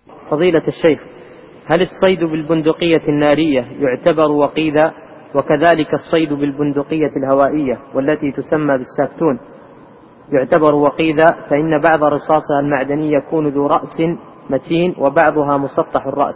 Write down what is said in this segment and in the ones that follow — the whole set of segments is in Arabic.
فضيلة الشيخ، هل الصيد بالبندقية النارية يعتبر وقيذا، وكذلك الصيد بالبندقية الهوائية والتي تسمى بالساكتون يعتبر وقيذا، فإن بعض رصاصها المعدني يكون ذو رأس متين وبعضها مسطح الرأس؟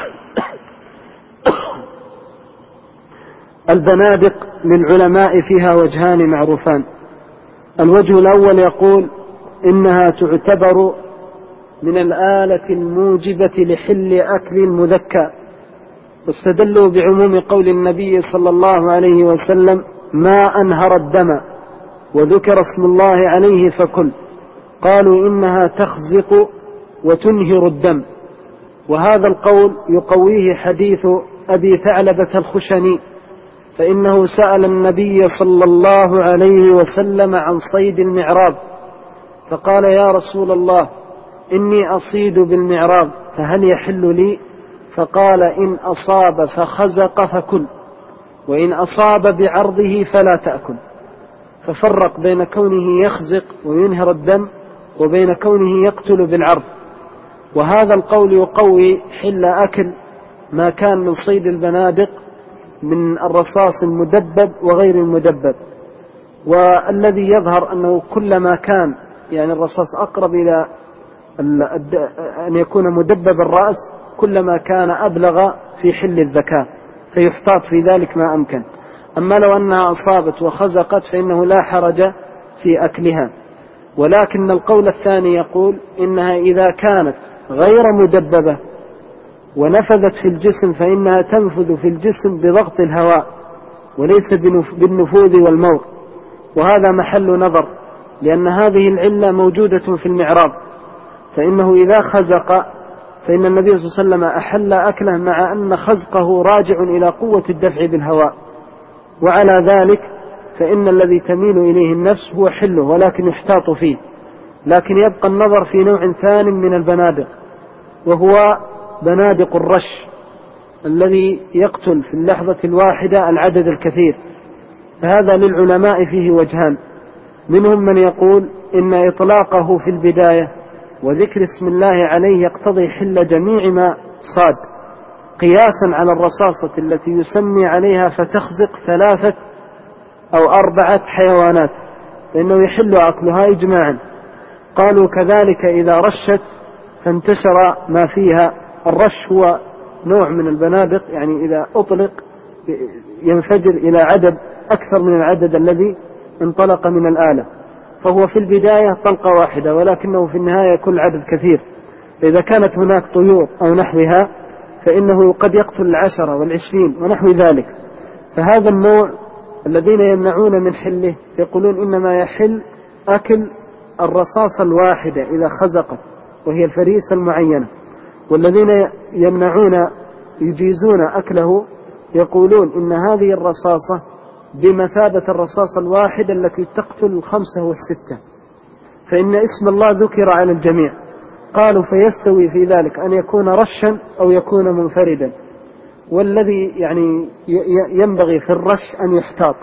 البنادق للعلماء فيها وجهان معروفان. الوجه الأول يقول إنها تعتبر من الآلة الموجبة لحل أكل المذكى، واستدلوا بعموم قول النبي صلى الله عليه وسلم: ما أنهر الدم وذكر اسم الله عليه فكل. قالوا إنها تخزق وتنهر الدم، وهذا القول يقويه حديث أبي ثعلبة الخشني، فإنه سأل النبي صلى الله عليه وسلم عن صيد المعراض، فقال: يا رسول الله، إني أصيد بالمعراض فهل يحل لي؟ فقال: إن أصاب فخزق فكل، وإن أصاب بعرضه فلا تأكل. ففرق بين كونه يخزق وينهر الدم وبين كونه يقتل بالعرض، وهذا القول يقوي حل أكل ما كان من صيد البنادق من الرصاص المدبب وغير المدبب. والذي يظهر أنه كلما كان يعني الرصاص أقرب إلى أن يكون مدبب الرأس كلما كان أبلغ في حل الذكاء، فيحتاط في ذلك ما أمكن. أما لو أنها أصابت وخزقت فإنه لا حرج في أكلها. ولكن القول الثاني يقول إنها إذا كانت غير مدببة ونفذت في الجسم فإنها تنفذ في الجسم بضغط الهواء وليس بالنفوذ والمور، وهذا محل نظر، لأن هذه العلة موجودة في المعراض. فإنه إذا خزق فإن النبي صلى الله عليه وسلم أحل أكله، مع أن خزقه راجع إلى قوة الدفع بالهواء، وعلى ذلك فإن الذي تميل إليه النفس هو حله، ولكن يحتاط فيه. لكن يبقى النظر في نوع ثاني من البنادق، وهو بنادق الرش الذي يقتل في اللحظة الواحدة العدد الكثير. فهذا للعلماء فيه وجهان، منهم من يقول إن إطلاقه في البداية وذكر اسم الله عليه يقتضي حل جميع ما صاد، قياسا على الرصاصة التي يسمي عليها فتخزق 3 أو 4 حيوانات، فإنه يحل أكلها إجماعا. قالوا كذلك إذا رشت فانتشر ما فيها. الرش هو نوع من البنادق، يعني إذا أطلق ينفجر إلى عدد أكثر من العدد الذي انطلق من الآلة، فهو في البداية طلقة واحدة، ولكنه في النهاية كل عدد كثير. إذا كانت هناك طيور أو نحوها فإنه قد يقتل 10 و20 ونحو ذلك. فهذا النوع الذين يمنعون من حله يقولون إنما يحل أكل الرصاصة الواحدة إذا خزقت، وهي الفريسة المعينة. والذين يمنعون يجيزون أكله يقولون إن هذه الرصاصة بمثابة الرصاصة الواحدة التي تقتل 5 و6، فإن اسم الله ذكر على الجميع. قالوا فيستوي في ذلك أن يكون رشا أو يكون منفردا، والذي يعني ينبغي في الرش أن يحتاط.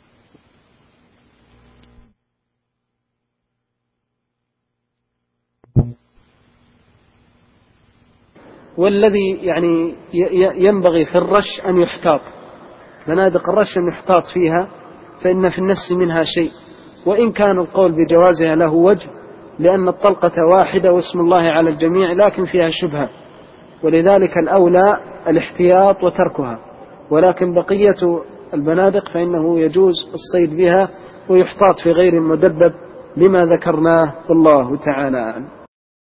والذي يعني ينبغي في الرش أن يحتاط، بنادق الرش أن يحتاط فيها، فإن في النفس منها شيء، وإن كان القول بجوازها له وجه، لأن الطلقة واحدة واسم الله على الجميع، لكن فيها شبهة، ولذلك الأولى الاحتياط وتركها. ولكن بقية البنادق فإنه يجوز الصيد بها ويحتاط في غير المدبب لما ذكرناه، والله تعالى أعلم.